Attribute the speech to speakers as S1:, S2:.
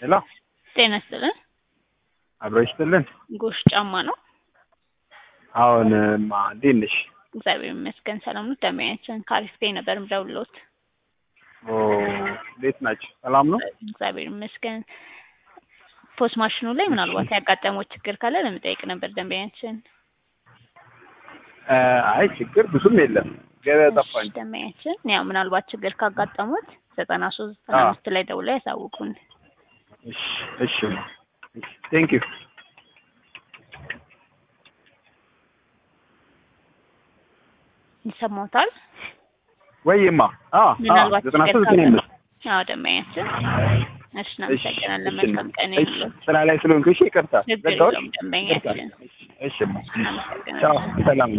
S1: ሄሎ
S2: ጤና ይስጥልን።
S1: አብሮ ይስጥልን።
S2: ጎሽ ጫማ ነው።
S1: አሁን እንዴት ነሽ?
S2: እግዚአብሔር ይመስገን ሰላም ነው። ደሚያችን ካሪስቴ ነበር ምደውልሎት።
S1: ኦ እንዴት ናችሁ? ሰላም ነው?
S2: እግዚአብሔር ይመስገን። ፖስት ማሽኑ ላይ ምናልባት ያጋጠመው ችግር ካለ ለመጠየቅ ነበር ደንበኛችን።
S1: አይ ችግር ብዙም የለም። ገበያ ጠፋኝ።
S2: ደንበኛችን ያው ምናልባት ችግር ካጋጠሙት 9395 ላይ ደውለው ያሳውቁን።
S1: እሺ እሺ ቴንክ ዩ።
S2: ይሰማዎታል?
S1: ወይማ
S2: ምናልባት
S1: 9395
S2: አዎ ደንበኛችን። እሺ እናመሰግናለን። መልካም ቀን ይሁን።
S1: ስራ ላይ ስለሆንኩ እሺ ይቅርታ።
S2: ችግር የለውም ደንበኛችን።
S1: እሺ ቻው ሰላም